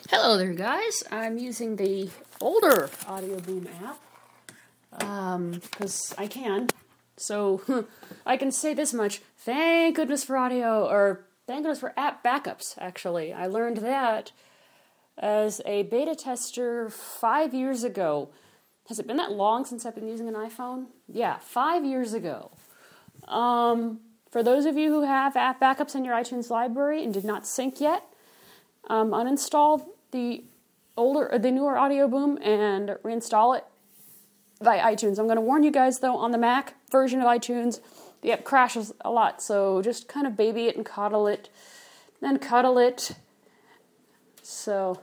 Hello there, guys. I'm using the older Audio Boom app because I can. So I can say this much: thank goodness for audio, or thank goodness for app backups. Actually, I learned that as a beta tester 5 years ago. Has it been that long since I've been using an iPhone? Yeah, 5 years ago. For those of you who have app backups in your iTunes library and did not sync yet, uninstall the newer Audio Boom and reinstall it via iTunes. I'm going to warn you guys, though, on the Mac version of iTunes, the app crashes a lot, so just kind of baby it and coddle it, then cuddle it. So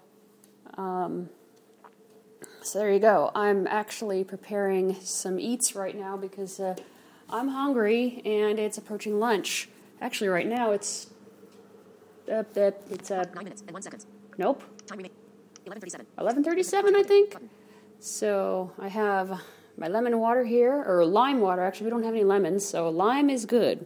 there you go. I'm actually preparing some eats right now because I'm hungry and it's approaching lunch. Actually, right now it's 9 minutes and 1 second. Nope. Time remaining 11:37. 11:37, I think. So I have my lemon water here, or lime water. Actually, we don't have any lemons, so lime is good.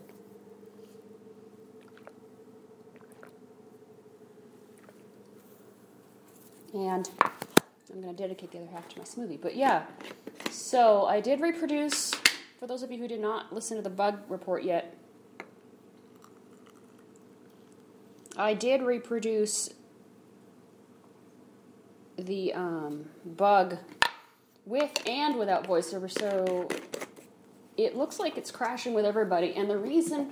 And I'm going to dedicate the other half to my smoothie. But yeah, so I did reproduce, for those of you who did not listen to the bug report yet, I did reproduce the bug with and without VoiceOver, so it looks like it's crashing with everybody. And the reason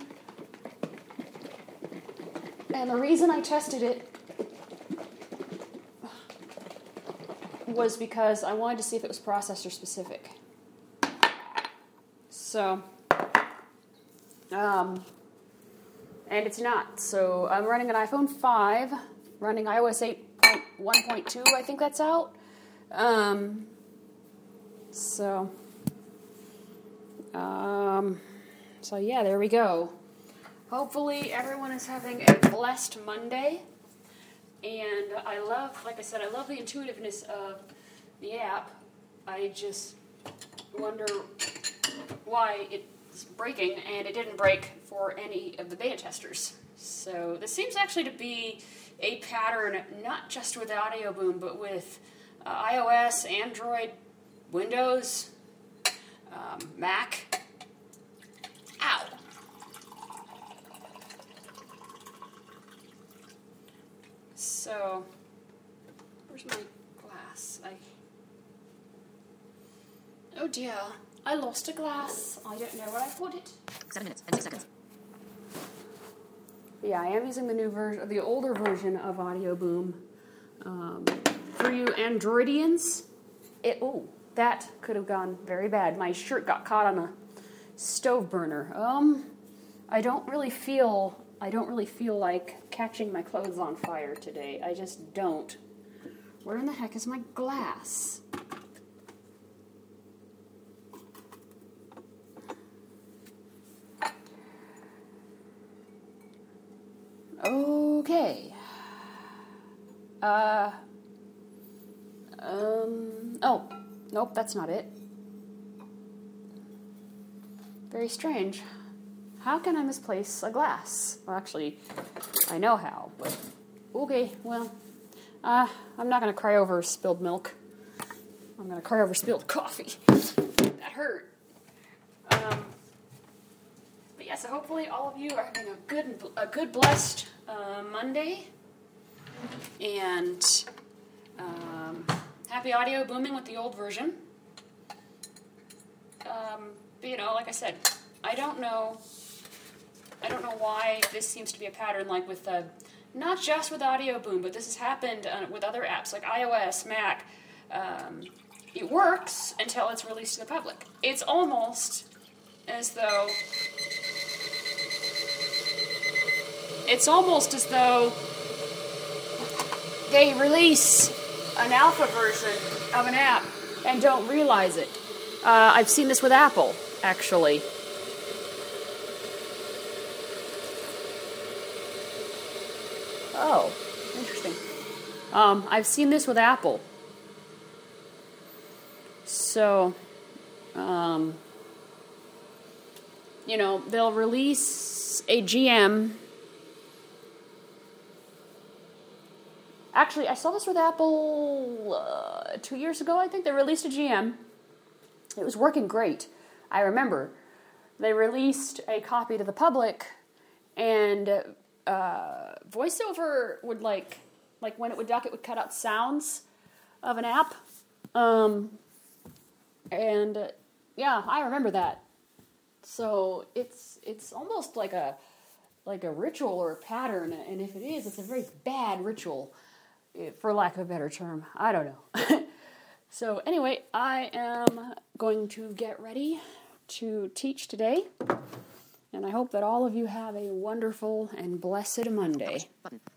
I tested it was because I wanted to see if it was processor specific. So, and it's not. So I'm running an iPhone 5, running iOS 8.1.2, I think that's out. So yeah, there we go. Hopefully everyone is having a blessed Monday. And I love the intuitiveness of the app. I just wonder why it's breaking, and it didn't break for any of the beta testers. So this seems actually to be a pattern, not just with Audio Boom, but with iOS, Android, Windows, Mac. Ow! So, where's my glass? Oh dear, I lost a glass. I don't know where I put it. 7 minutes and 6 seconds. Yeah, I am using the new version, the older version of Audio Boom. For you Androidians, that could have gone very bad. My shirt got caught on a stove burner. I don't really feel like catching my clothes on fire today. I just don't. Where in the heck is my glass? Okay. Oh, nope, that's not it. Very strange. How can I misplace a glass? Well, actually, I know how, but okay, well, I'm not going to cry over spilled milk. I'm going to cry over spilled coffee. That hurt. But yeah, so hopefully all of you are having a good blessed Monday, and happy audio booming with the old version. But like I said, I don't know why this seems to be a pattern, like with not just with Audio Boom, but this has happened with other apps like iOS, Mac. It works until it's released to the public. It's almost as though they release an alpha version of an app and don't realize it. I've seen this with Apple, actually. Oh, interesting. I've seen this with Apple. So, they'll release a GM Actually, I saw this with Apple 2 years ago, I think. They released a GM. It was working great. I remember. They released a copy to the public, and VoiceOver would, like when it would duck, it would cut out sounds of an app. Yeah, I remember that. So it's almost like a ritual or a pattern, and if it is, it's a very bad ritual, for lack of a better term. I don't know. So anyway, I am going to get ready to teach today, and I hope that all of you have a wonderful and blessed Monday. Button.